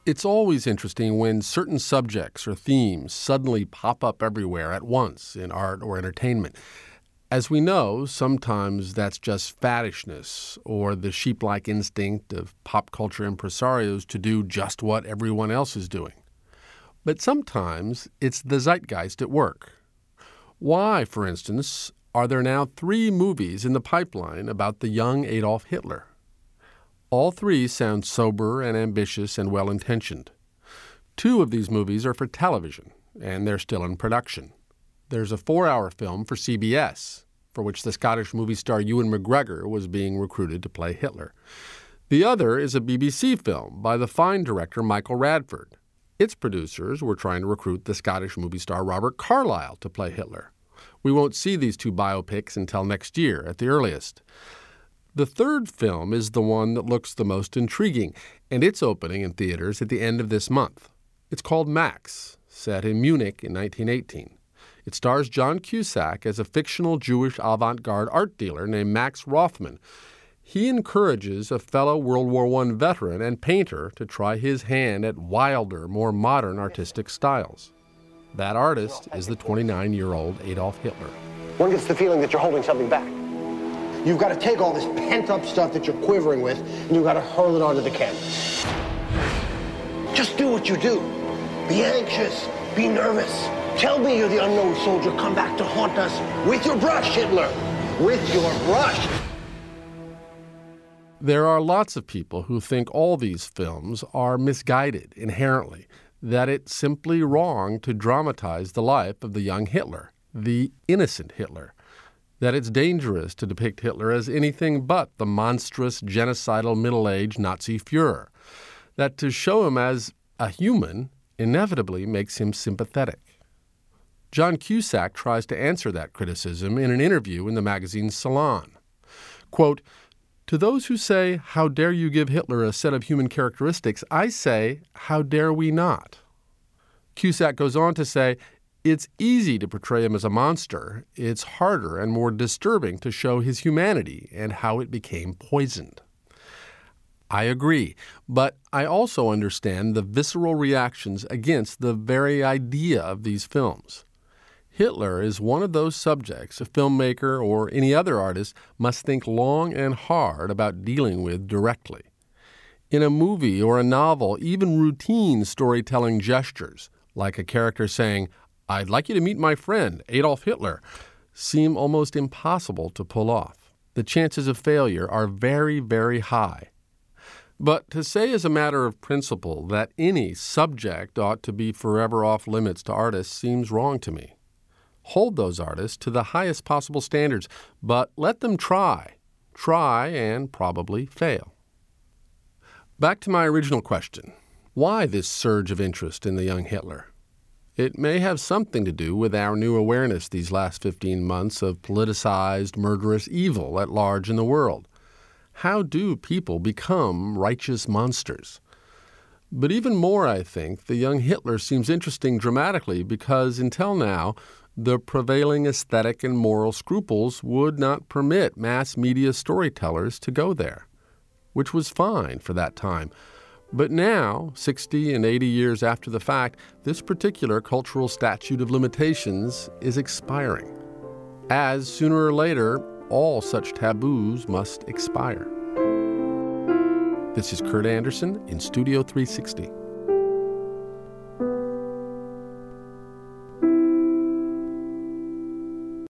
It's always interesting when certain subjects or themes suddenly pop up everywhere at once in art or entertainment. As we know, sometimes that's just faddishness or the sheep-like instinct of pop culture impresarios to do just what everyone else is doing. But sometimes it's the zeitgeist at work. Why, for instance, are there now 3 movies in the pipeline about the young Adolf Hitler? All 3 sound sober and ambitious and well-intentioned. 2 of these movies are for television, and they're still in production. There's a 4-hour film for CBS, for which the Scottish movie star Ewan McGregor was being recruited to play Hitler. The other is a BBC film by the fine director Michael Radford. Its producers were trying to recruit the Scottish movie star Robert Carlyle to play Hitler. We won't see these 2 biopics until next year at the earliest. The third film is the one that looks the most intriguing, and it's opening in theaters at the end of this month. It's called Max, set in Munich in 1918. It stars John Cusack as a fictional Jewish avant-garde art dealer named Max Rothman. He encourages a fellow World War I veteran and painter to try his hand at wilder, more modern artistic styles. That artist is the 29-year-old Adolf Hitler. One gets the feeling that you're holding something back. You've got to take all this pent-up stuff that you're quivering with, and you've got to hurl it onto the canvas. Just do what you do. Be anxious. Be nervous. Tell me you're the unknown soldier. Come back to haunt us with your brush, Hitler. With your brush. There are lots of people who think all these films are misguided inherently, that it's simply wrong to dramatize the life of the young Hitler, the innocent Hitler, that it's dangerous to depict Hitler as anything but the monstrous, genocidal, middle-aged Nazi Fuhrer, that to show him as a human inevitably makes him sympathetic. John Cusack tries to answer that criticism in an interview in the magazine Salon. Quote, "To those who say, 'How dare you give Hitler a set of human characteristics?' I say, 'How dare we not?'" Cusack goes on to say, "It's easy to portray him as a monster. It's harder and more disturbing to show his humanity and how it became poisoned." I agree, but I also understand the visceral reactions against the very idea of these films. Hitler is one of those subjects a filmmaker or any other artist must think long and hard about dealing with directly. In a movie or a novel, even routine storytelling gestures, like a character saying, "I'd like you to meet my friend, Adolf Hitler," seem almost impossible to pull off. The chances of failure are very, very high. But to say as a matter of principle that any subject ought to be forever off limits to artists seems wrong to me. Hold those artists to the highest possible standards, but let them try and probably fail. Back to my original question. Why this surge of interest in the young Hitler? It may have something to do with our new awareness these last 15 months of politicized, murderous evil at large in the world. How do people become righteous monsters? But even more, I think, the young Hitler seems interesting dramatically because until now, the prevailing aesthetic and moral scruples would not permit mass media storytellers to go there, which was fine for that time. But now, 60 and 80 years after the fact, this particular cultural statute of limitations is expiring, as sooner or later, all such taboos must expire. This is Kurt Andersen in Studio 360.